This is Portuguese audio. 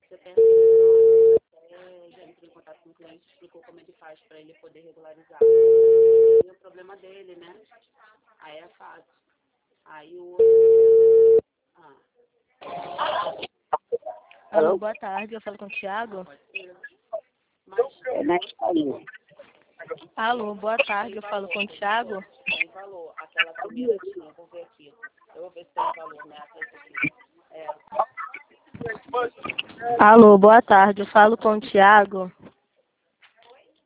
Você pensa que já entrou em contato com o cliente, explicou como ele faz para ele poder regularizar. E o problema dele, né? Aí é fácil. Aí o outro... Alô, boa tarde, eu falo com o Thiago. Alô, boa tarde, eu falo com o Thiago. Tem valor. Aquela primeira tinha, vou ver aqui. Eu vou ver se tem valor, né? Alô, boa tarde, eu falo com o Thiago.